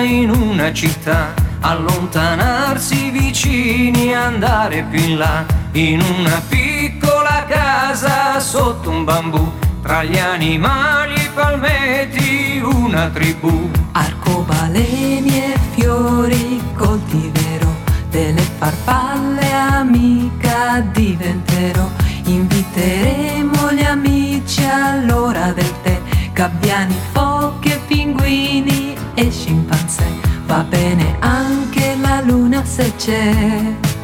in una città, allontanarsi vicini, andare più in là, in una piccola casa sotto un bambù, tra gli animali e palmeti una tribù. Arcobaleni e fiori coltiverò, delle farfalle amica diventerò. Inviteremo gli amici all'ora del tè, gabbiani, foche, pinguini e scimpanzé. Va bene anche la luna se c'è.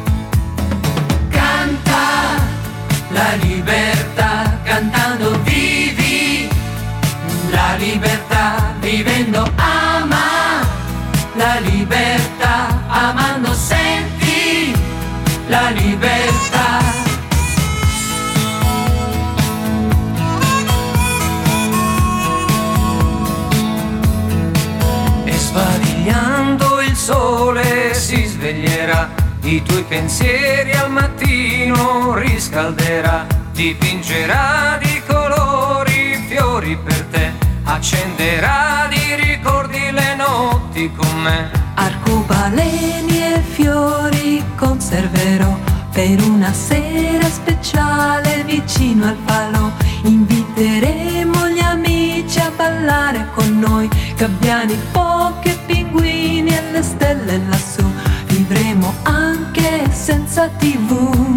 Canta la libertà, cantando vivi la libertà, vivendo ama la libertà, amando senti la libertà. E sbadigliando il sole si sveglierà, i tuoi pensieri al mattino riscalderà, dipingerà di colori fiori per te, accenderà di ricordi le notti con me. Arcobaleni e fiori conserverò per una sera speciale vicino al falò. Inviteremo gli amici a ballare con noi, gabbiani, foche, pinguini e le stelle lassù. Vivremo anche senza TV.